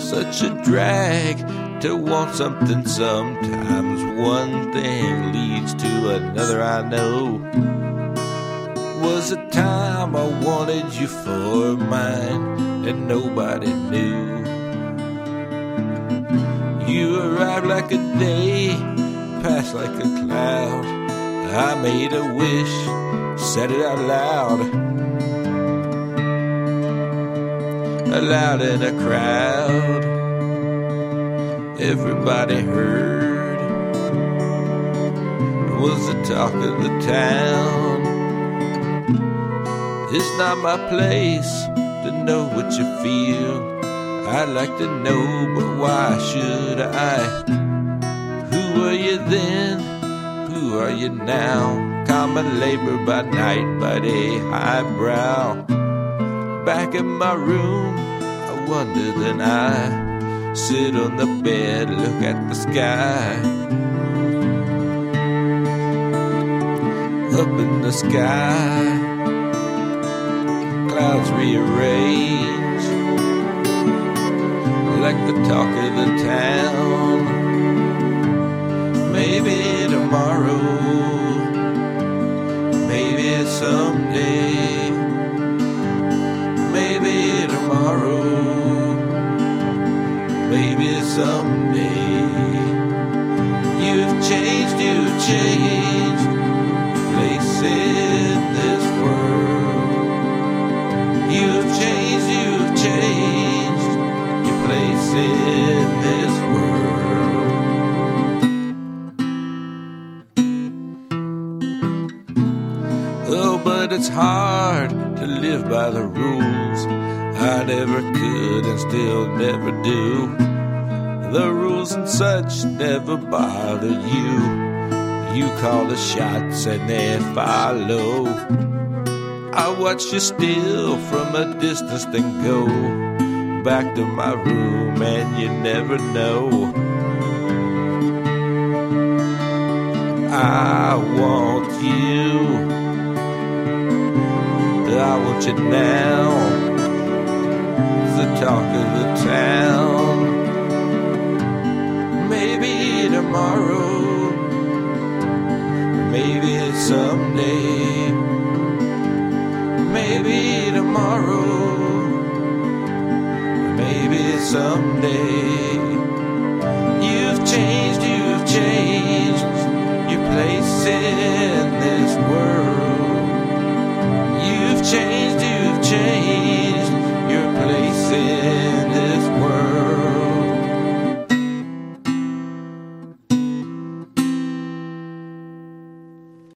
such a drag to want something sometimes. One thing leads to another, I know. Was a time I wanted you for mine, and nobody knew. You arrived like a day, passed like a cloud. I made a wish, said it out loud. Aloud in a crowd, everybody heard. It was the talk of the town. It's not my place to know what you feel. I'd like to know, but why should I? Who were you then? Who are you now? Common labor by night, but a highbrow. Back in my room, I wonder, then I sit on the bed, look at the sky. Up in the sky, clouds rearrange like the talk of the town. Maybe tomorrow, maybe someday, maybe tomorrow, maybe someday. You've changed place in this world. You've changed your place in this world. Oh, but it's hard to live by the rules. I never could and still never do. The rules and such never bothered you. You call the shots and they follow. I watch you steal from a distance, then go back to my room, and you never know. I want you, I want you now. It's the talk of the town. Maybe tomorrow, maybe someday, maybe tomorrow, maybe someday. You've changed your place in this world. You've changed